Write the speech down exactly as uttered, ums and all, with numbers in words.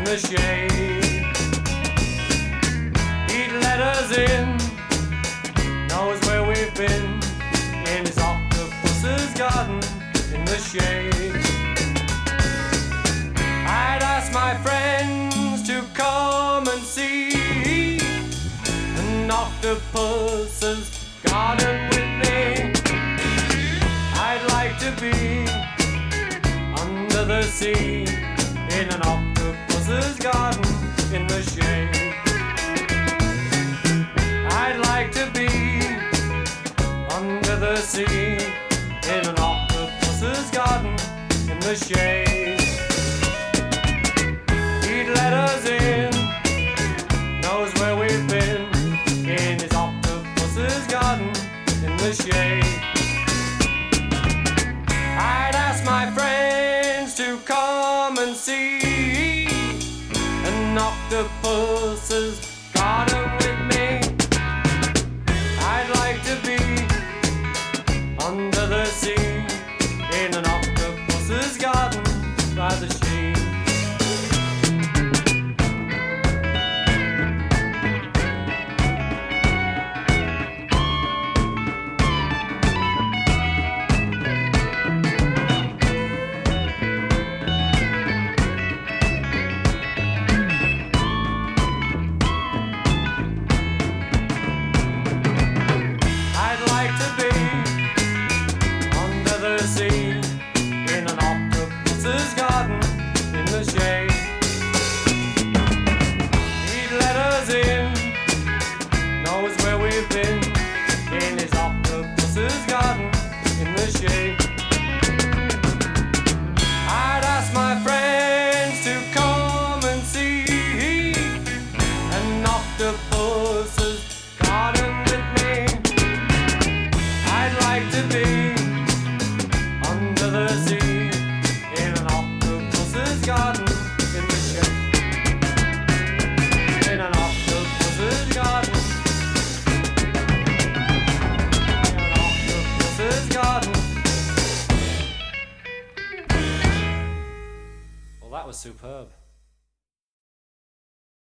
the shade. He'd let us in, knows where we've been, in his octopus's garden in the shade. I'd ask my friends to come and see an octopus's garden with me. I'd like to be under the sea in an octopus's garden in the shade. I'd like to be under the sea in an octopus's garden in the shade. He'd let us in, knows where we've been, in his octopus's garden in the shade. I'd ask my friends to come and see an octopus's garden with me. I'd like to be under the sea in an octopus's garden by the sea. Sea in an octopus's garden in the shade. He'd let us in, knows where we've been, in his octopus's garden in the shade. I'd ask my friends to come and see an octopus's garden with me. I'd like to be under the sea in an octopus's garden in the shade. In an octopus's garden. In an octopus's garden. Well, that was superb.